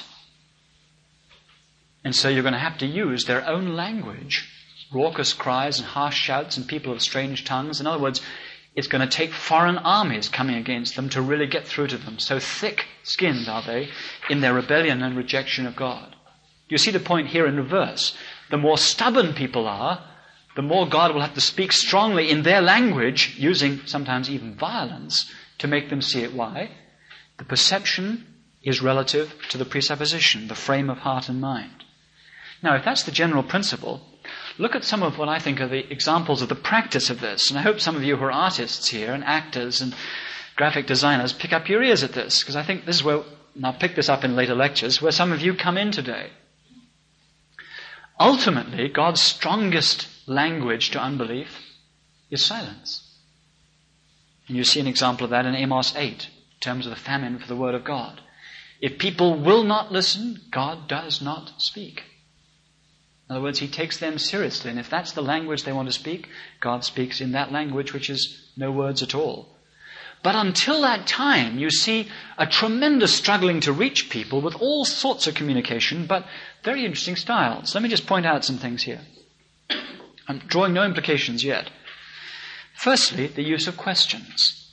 And so you're going to have to use their own language, raucous cries and harsh shouts and people of strange tongues. In other words, it's going to take foreign armies coming against them to really get through to them. So thick-skinned are they in their rebellion and rejection of God. You see the point here in reverse. The more stubborn people are, the more God will have to speak strongly in their language, using sometimes even violence, to make them see it. Why? The perception is relative to the presupposition, the frame of heart and mind. Now, if that's the general principle, look at some of what I think are the examples of the practice of this. And I hope some of you who are artists here and actors and graphic designers pick up your ears at this, because I think this is where, and I'll pick this up in later lectures, where some of you come in today. Ultimately, God's strongest language to unbelief is silence. And you see an example of that in Amos eight, in terms of the famine for the word of God. If people will not listen, God does not speak. In other words, he takes them seriously. And if that's the language they want to speak, God speaks in that language, which is no words at all. But until that time, you see a tremendous struggling to reach people with all sorts of communication, but very interesting styles. Let me just point out some things here. I'm drawing no implications yet. Firstly, the use of questions.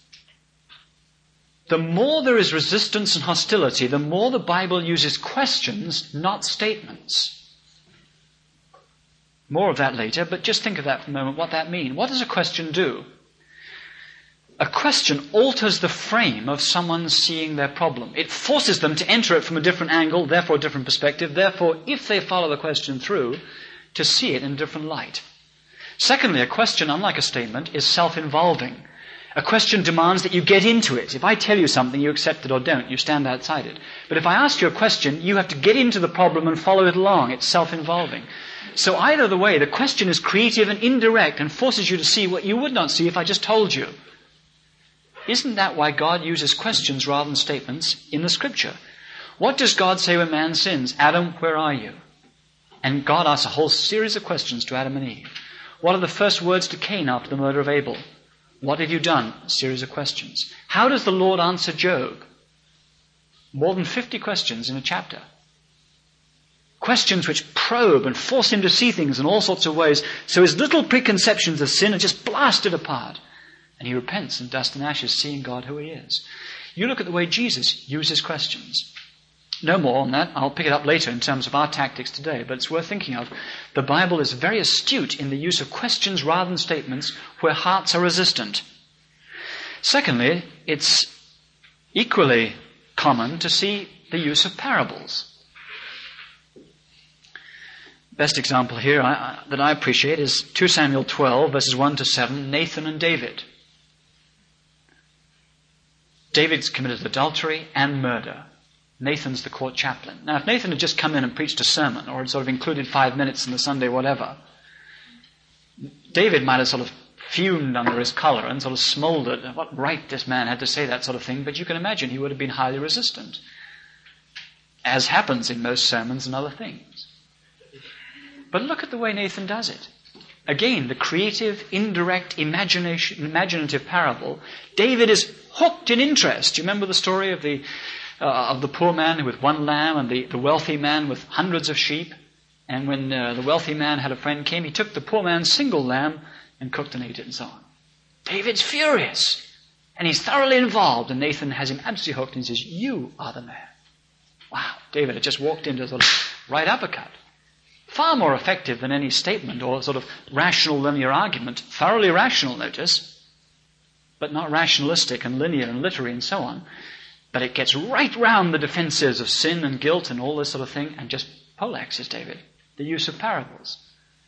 The more there is resistance and hostility, the more the Bible uses questions, not statements. More of that later, but just think of that for a moment, what that means. What does a question do? A question alters the frame of someone seeing their problem. It forces them to enter it from a different angle, therefore a different perspective, therefore, if they follow the question through, to see it in a different light. Secondly, a question, unlike a statement, is self-involving. A question demands that you get into it. If I tell you something, you accept it or don't. You stand outside it. But if I ask you a question, you have to get into the problem and follow it along. It's self-involving. So either the way, the question is creative and indirect and forces you to see what you would not see if I just told you. Isn't that why God uses questions rather than statements in the Scripture? What does God say when man sins? Adam, where are you? And God asks a whole series of questions to Adam and Eve. What are the first words to Cain after the murder of Abel? What have you done? A series of questions. How does the Lord answer Job? More than fifty questions in a chapter. Questions which probe and force him to see things in all sorts of ways, so his little preconceptions of sin are just blasted apart. And he repents in dust and ashes, seeing God who he is. You look at the way Jesus uses questions. No more on that. I'll pick it up later in terms of our tactics today, but it's worth thinking of. The Bible is very astute in the use of questions rather than statements where hearts are resistant. Secondly, it's equally common to see the use of parables. Best example here I, I, that I appreciate is Second Samuel twelve, verses one to seven, Nathan and David. David's committed adultery and murder. Nathan's the court chaplain. Now, if Nathan had just come in and preached a sermon, or had sort of included five minutes in the Sunday whatever, David might have sort of fumed under his collar and sort of smoldered. What right this man had to say that sort of thing, but you can imagine he would have been highly resistant, as happens in most sermons and other things. But look at the way Nathan does it. Again, the creative, indirect, imagination, imaginative parable. David is hooked in interest. Do you remember the story of the uh, of the poor man with one lamb and the, the wealthy man with hundreds of sheep? And when uh, the wealthy man had a friend came, he took the poor man's single lamb and cooked and ate it and so on. David's furious. And he's thoroughly involved. And Nathan has him absolutely hooked and says, you are the man. Wow, David had just walked into a sort of right uppercut. Far more effective than any statement or sort of rational linear argument. Thoroughly rational, notice, but not rationalistic and linear and literary and so on. But it gets right round the defences of sin and guilt and all this sort of thing and just poleaxes David. The use of parables.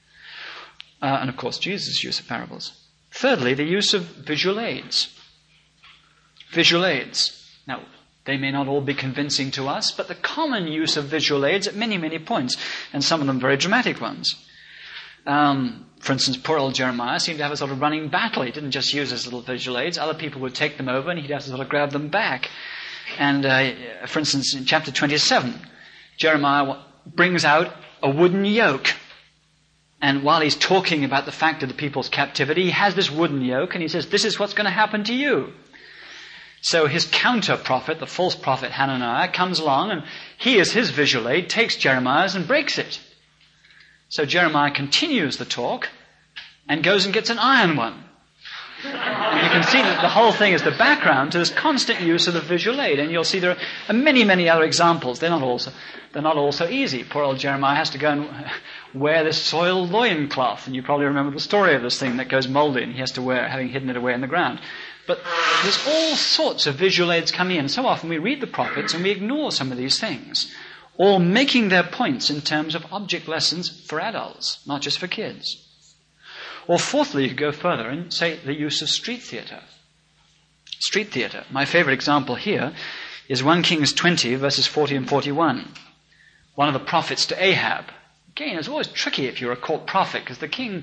Uh, and of course, Jesus' use of parables. Thirdly, the use of visual aids. Visual aids. Now, they may not all be convincing to us, but the common use of visual aids at many, many points, and some of them very dramatic ones. Um, for instance, poor old Jeremiah seemed to have a sort of running battle. He didn't just use his little visual aids. Other people would take them over and he'd have to sort of grab them back. And, uh, for instance, in chapter twenty-seven, Jeremiah brings out a wooden yoke. And while he's talking about the fact of the people's captivity, he has this wooden yoke and he says, this is what's going to happen to you. So his counter-prophet, the false prophet Hananiah, comes along and he, as his visual aid, takes Jeremiah's and breaks it. So Jeremiah continues the talk and goes and gets an iron one. And you can see that the whole thing is the background to this constant use of the visual aid. And you'll see there are many, many other examples. They're not all so, they're not all so easy. Poor old Jeremiah has to go and wear this soiled loincloth. And you probably remember the story of this thing that goes moldy and he has to wear, having hidden it away in the ground. But there's all sorts of visual aids coming in. So often we read the prophets and we ignore some of these things, all making their points in terms of object lessons for adults, not just for kids. Or fourthly, you could go further and say the use of street theatre. Street theatre. My favorite example here is First Kings twenty, verses forty and forty-one. One of the prophets to Ahab. Again, it's always tricky if you're a court prophet, because the king,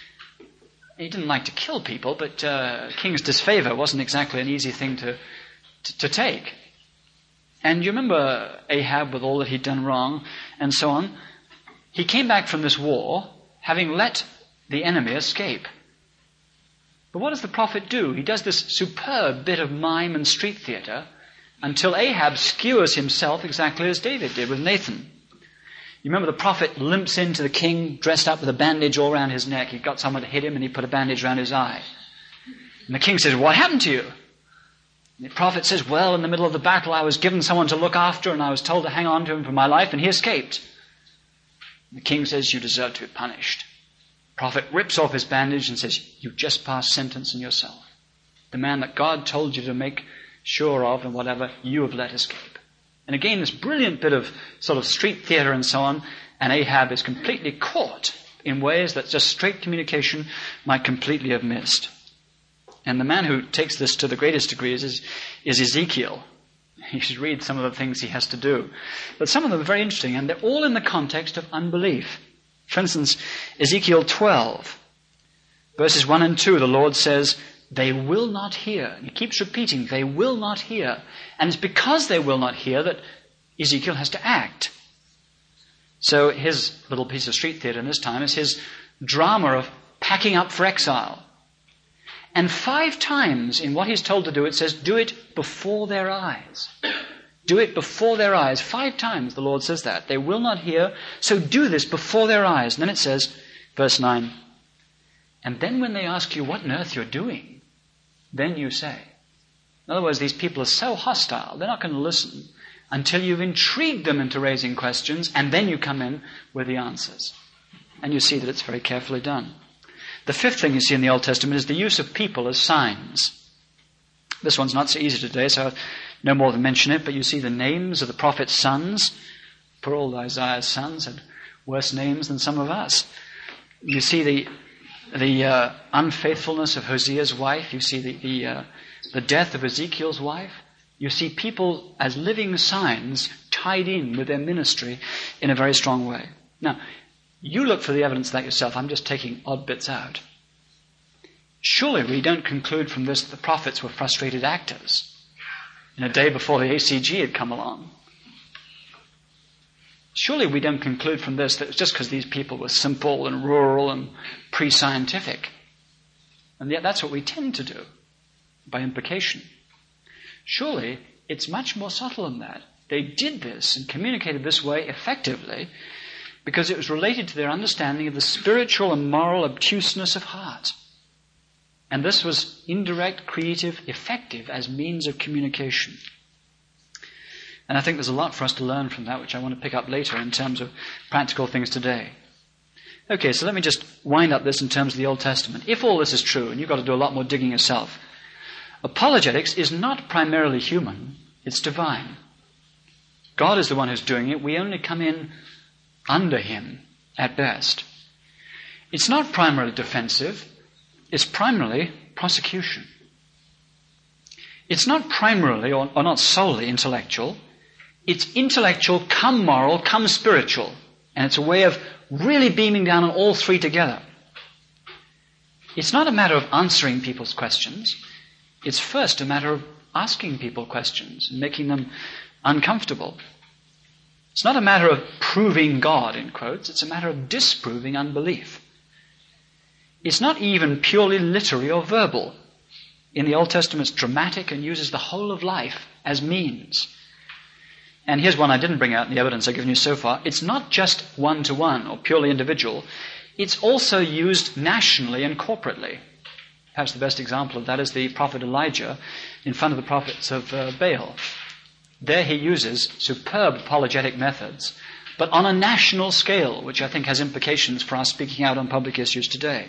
he didn't like to kill people, but uh, king's disfavour wasn't exactly an easy thing to, to, to take. And you remember Ahab with all that he'd done wrong and so on. He came back from this war having let the enemy escape. But what does the prophet do? He does this superb bit of mime and street theatre until Ahab skewers himself exactly as David did with Nathan. You remember the prophet limps into the king dressed up with a bandage all around his neck. He got someone to hit him and he put a bandage around his eye. And the king says, what happened to you? And the prophet says, well, in the middle of the battle I was given someone to look after and I was told to hang on to him for my life and he escaped. And the king says, you deserve to be punished. The prophet rips off his bandage and says, you've just passed sentence on yourself. The man that God told you to make sure of and whatever, you have let escape. And again, this brilliant bit of sort of street theatre and so on, and Ahab is completely caught in ways that just straight communication might completely have missed. And the man who takes this to the greatest degree is, is Ezekiel. You should read some of the things he has to do. But some of them are very interesting, and they're all in the context of unbelief. For instance, Ezekiel twelve, verses one and two, the Lord says, they will not hear. And he keeps repeating, they will not hear. And it's because they will not hear that Ezekiel has to act. So his little piece of street theatre in this time is his drama of packing up for exile. And five times in what he's told to do, it says, do it before their eyes. Do it before their eyes. Five times the Lord says that. They will not hear, so do this before their eyes. And then it says, verse nine, and then when they ask you what on earth you're doing, then you say. In other words, these people are so hostile, they're not going to listen until you've intrigued them into raising questions, and then you come in with the answers. And you see that it's very carefully done. The fifth thing you see in the Old Testament is the use of people as signs. This one's not so easy today, so I'll no more than mention it, but you see the names of the prophet's sons. Poor old Isaiah's sons had worse names than some of us. You see the the uh, unfaithfulness of Hosea's wife. You see the the, uh, the death of Ezekiel's wife. You see people as living signs tied in with their ministry in a very strong way. Now, you look for the evidence of that yourself. I'm just taking odd bits out. Surely we don't conclude from this that the prophets were frustrated actors in a day before the A C G had come along. Surely we don't conclude from this that it's just because these people were simple and rural and pre-scientific. And yet that's what we tend to do, by implication. Surely it's much more subtle than that. They did this and communicated this way effectively because it was related to their understanding of the spiritual and moral obtuseness of heart. And this was indirect, creative, effective as means of communication. And I think there's a lot for us to learn from that, which I want to pick up later in terms of practical things today. Okay, so let me just wind up this in terms of the Old Testament. If all this is true, and you've got to do a lot more digging yourself, apologetics is not primarily human, it's divine. God is the one who's doing it. We only come in under him at best. It's not primarily defensive. It's primarily prosecution. It's not primarily or, or not solely intellectual. It's intellectual, come moral, come spiritual. And it's a way of really beaming down on all three together. It's not a matter of answering people's questions. It's first a matter of asking people questions and making them uncomfortable. It's not a matter of proving God, in quotes. It's a matter of disproving unbelief. It's not even purely literary or verbal. In the Old Testament, it's dramatic and uses the whole of life as means. And here's one I didn't bring out in the evidence I've given you so far. It's not just one-to-one or purely individual. It's also used nationally and corporately. Perhaps the best example of that is the prophet Elijah in front of the prophets of uh, Baal. There he uses superb apologetic methods, but on a national scale, which I think has implications for us speaking out on public issues today.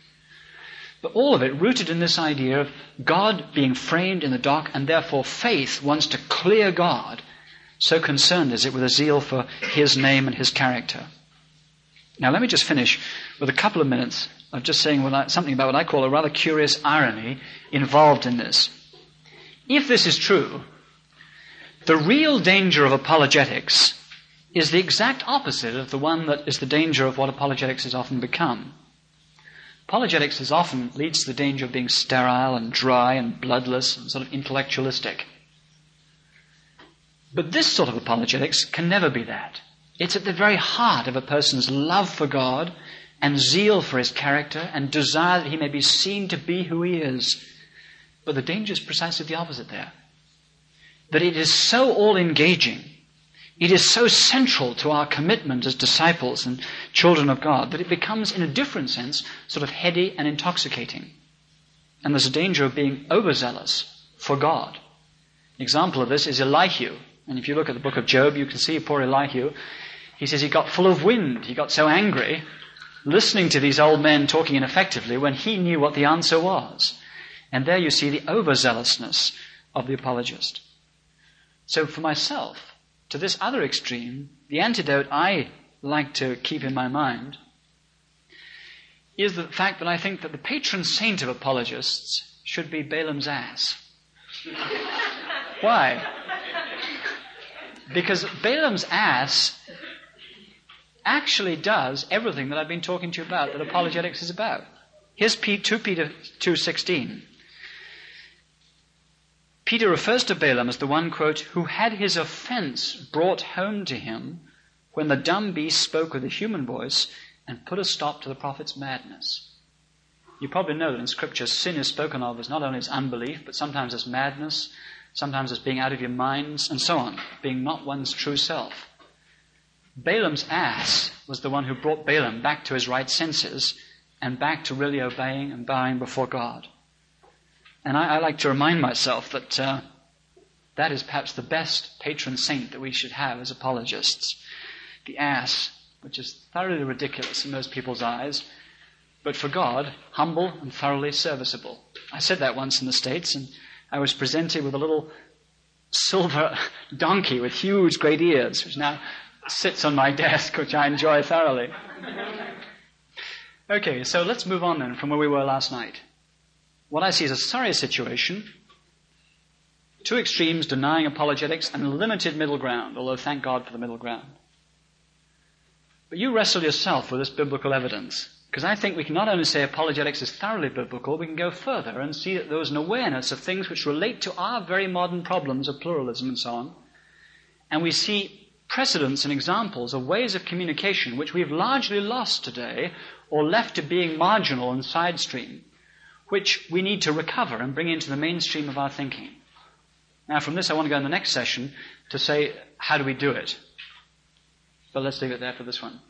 But all of it rooted in this idea of God being framed in the dock, and therefore faith wants to clear God. So concerned is it with a zeal for his name and his character. Now let me just finish with a couple of minutes of just saying what I, something about what I call a rather curious irony involved in this. If this is true, the real danger of apologetics is the exact opposite of the one that is the danger of what apologetics has often become. Apologetics is often leads to the danger of being sterile and dry and bloodless and sort of intellectualistic. But this sort of apologetics can never be that. It's at the very heart of a person's love for God and zeal for his character and desire that he may be seen to be who he is. But the danger is precisely the opposite there. That it is so all-engaging, it is so central to our commitment as disciples and children of God that it becomes, in a different sense, sort of heady and intoxicating. And there's a danger of being overzealous for God. An example of this is Elihu. And if you look at the book of Job, you can see poor Elihu. He says he got full of wind. He got so angry listening to these old men talking ineffectively when he knew what the answer was. And there you see the overzealousness of the apologist. So for myself, to this other extreme, the antidote I like to keep in my mind is the fact that I think that the patron saint of apologists should be Balaam's ass. Why? Because Balaam's ass actually does everything that I've been talking to you about, that apologetics is about. Here's Second Peter two sixteen. Peter refers to Balaam as the one, quote, who had his offense brought home to him when the dumb beast spoke with a human voice and put a stop to the prophet's madness. You probably know that in Scripture, sin is spoken of as not only as unbelief, but sometimes as madness, sometimes as being out of your minds, and so on, being not one's true self. Balaam's ass was the one who brought Balaam back to his right senses and back to really obeying and bowing before God. And I, I like to remind myself that uh, that is perhaps the best patron saint that we should have as apologists. The ass, which is thoroughly ridiculous in most people's eyes, but for God, humble and thoroughly serviceable. I said that once in the States, and I was presented with a little silver donkey with huge great ears, which now sits on my desk, which I enjoy thoroughly. Okay, so let's move on then from where we were last night. What I see is a sorry situation, two extremes denying apologetics, and a limited middle ground, although thank God for the middle ground. But you wrestle yourself with this biblical evidence, because I think we can not only say apologetics is thoroughly biblical, we can go further and see that there is an awareness of things which relate to our very modern problems of pluralism and so on. And we see precedents and examples of ways of communication which we've largely lost today or left to being marginal and side stream, which we need to recover and bring into the mainstream of our thinking. Now, from this, I want to go in the next session to say, how do we do it? But let's leave it there for this one.